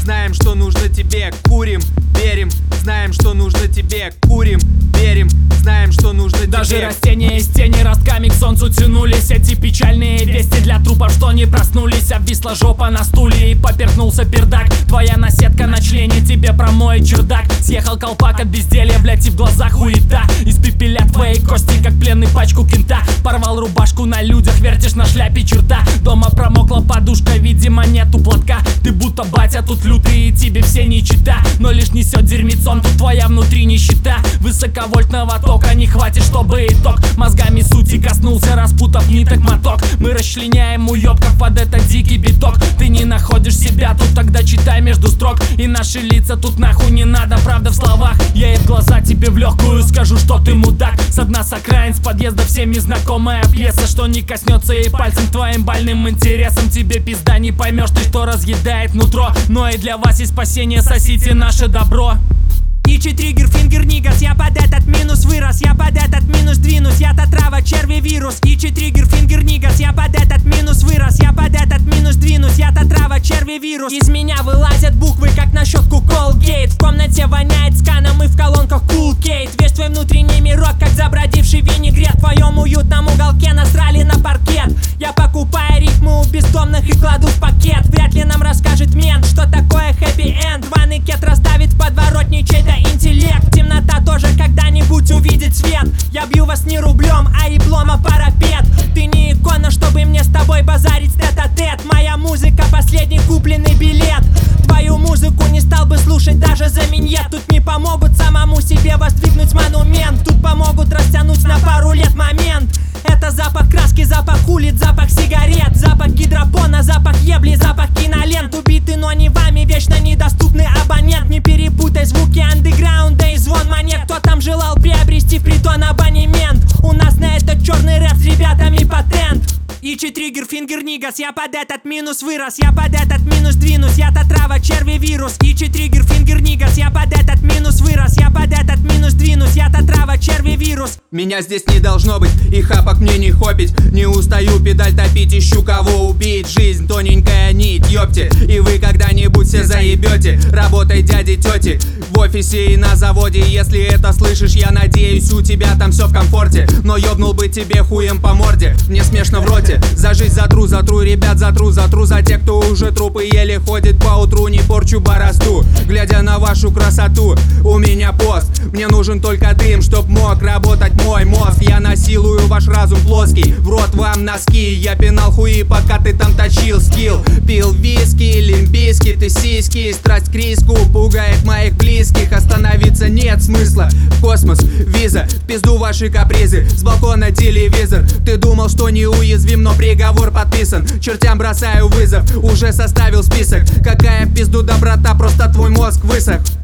знаем, что нужно тебе, курим, верим. Знаем, что нужно тебе, курим, верим. Знаем, что нужно тебе. Даже растения из тени ростками к солнцу тянулись. Эти печальные вести для трупов, что не проснулись. Обвисла жопа на стуле и поперхнулся пердак. Твоя наседка на члене тебе промоет чердак. Съехал колпак от безделья, блять, и в глазах хуета. Испепелят твои кости, как пленный пачку кента. Порвал рубашку на людях, вертишь на шляпе черта. Дома промокла подушка, видимо нету платка. Ты будто батя тут лютый, и тебе все не чита. Но лишь несет дерьмецом, тут твоя внутри нищета. Высоковольтного тока не хватит, чтобы итог мозгами сути коснулся, распутав ниток моток. Мы расчленяем уёбков под этот дикий биток. Ты не находишь себя тут, тогда читай между строк. И наши лица тут нахуй не надо, правда в словах. Я и в глаза тебе в легкую скажу, что ты мудак. Со дна, с окраин, с подъезда всеми знакомая пьеса. Что не коснется и пальцем твоим больным интересом. Тебе пизда, не поймешь ты, что разъедает нутро. Но и для вас есть спасение, сосите наше добро. Ичи, триггер, фингер, нигас. Я под этот минус вырос, я под этот минус двинусь. Я-то трава, черви, вирус. Ичи, триггер, фингер, нигас. Я под этот минус вырос, я под этот минус двинусь. Я-то трава, черви, вирус. Из меня вылазят буквы, как на щетку Colgate. В комнате воняет сканом и в колонках Cool Kate. Весь твой внутренний мирок, как забродивший винегрет. В твоем уютном уголке насрали на паркет. Я покупаю рифмы у бездомных и кладу в пакет. Вряд ли нам расскажет мент, что такое хэппи-энд. Рваный кет расставит в подворотне чей-то интеллект. Темнота тоже когда-нибудь увидит свет. Я бью вас не рублем, а еблом о парапет. Ты не икона, чтобы мне с тобой базарить тет-а-тет. Моя музыка — последний купленный билет. Твою музыку не стал бы слушать даже за миньет. Тут не помогут самому себе воздвигнуть монумент. Тут помогут растянуть на пару лет момент. Это запах краски, запах улиц, запах сигарет. Запах гидропона, запах ебли, запах кинолент. Убитый, но не вами, вечно недоступный абонент. Не перепутай звуки андеграунда и звон монет. Кто там желал приобрести в притон абонемент? У нас на этот черный рэп с ребятами патент. Ичи, триггер, фингер, нигас. Я под этот минус вырос, я под этот минус двинусь. Я-то трава, черви, вирус. Ичи, триггер, фингер, нигас. Я под этот минус вырос, я под этот минус двинусь. Я-то трава, черви, вирус. Меня здесь не должно быть, и хапок мне не хопить. Не устаю педаль топить, ищу кого убить. Жизнь тоненькая нить, ёпте. И вы когда-нибудь все заебете. Работай, дяди, тети, в офисе и на заводе. Если это слышишь, я надеюсь, у тебя там все в комфорте. Но ёбнул бы тебе хуем по морде. Мне смешно в роте. За жизнь затру, ребят, затру за тех, кто уже трупы еле ходит по утру. Не порчу борозду, глядя на вашу красоту. У меня пост, мне нужен только дым, чтоб мог работать мой мозг. Я насилую ваш разум плоский, в рот вам носки. Я пинал хуи, пока ты там точил скилл. Пил виски, лимбиски, ты сиськи. Страсть к риску пугает моих близких. Остановиться нет смысла, в космос виза. В пизду ваши капризы, с балкона телевизор. Ты думал, что неуязвим, но приговор подписан. Чертям бросаю вызов, уже составил список. Какая в пизду доброта, просто твой мозг высох.